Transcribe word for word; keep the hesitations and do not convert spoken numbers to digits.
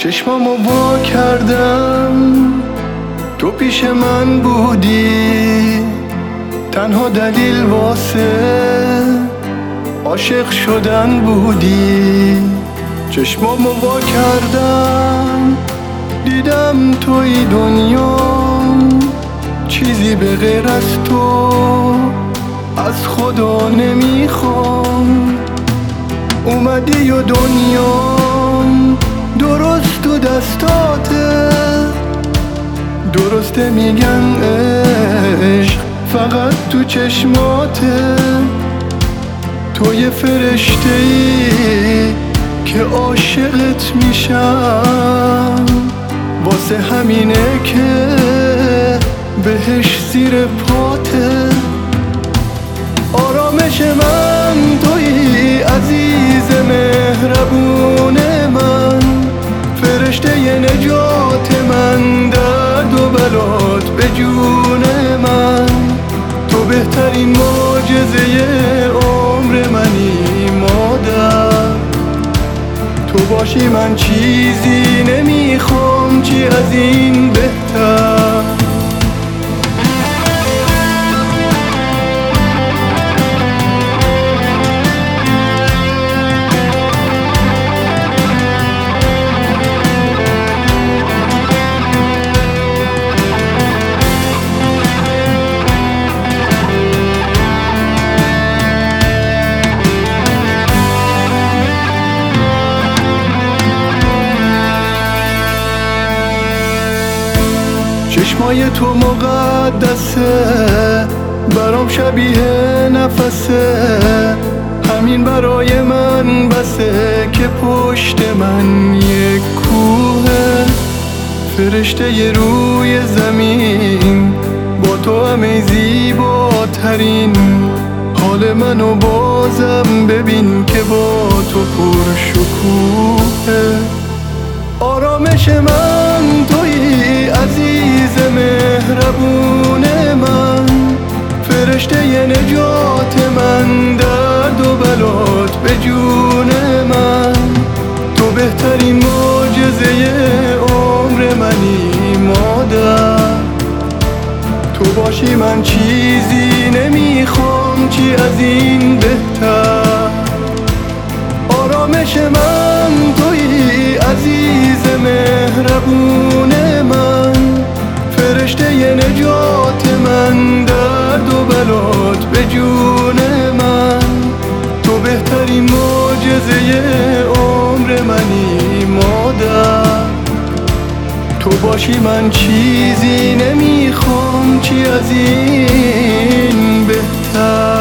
چشمامو وا کردم تو پیش من بودی، تنها دلیل واسه عاشق شدن بودی. چشمامو وا کردم دیدم توی دنیا، چیزی به غیر از تو از خدا نمیخوام. اومدی و دنیام درست تو دستاته، درسته میگن عشق فقط تو چشماته. تو یه فرشته ای که عاشقت میشم، واسه همینه که بهش زیر پاته. آرامش من توی عزیز مهربون من، فرشته ی نجات من، درد و بلات به جون من. تو بهترین معجزه عمر منی مادر، تو باشی من چیزی نمیخوام چی از این بهتر. چشمای تو مقدسه، برام شبیه نفسه. همین برای من بسه که پشت من یک کوه. فرشته ی روی زمین با تو همه زیباترین. حال منو بازم ببین که با تو پر شکوه. آرامش من توی عزیز مهربون من، فرشته ی نجات من، درد و بلات به جون من. تو بهترین معجزه عمر منی مادر، تو باشی من چیزی نمیخوام چی از این بهتر. آرامش من توی عزیز مهربون من، فرشته ی نجات من، درد و بلات به جون من. تو بهترین معجزه عمر منی مادر، تو باشی من چیزی نمیخوام چی از این بهتر.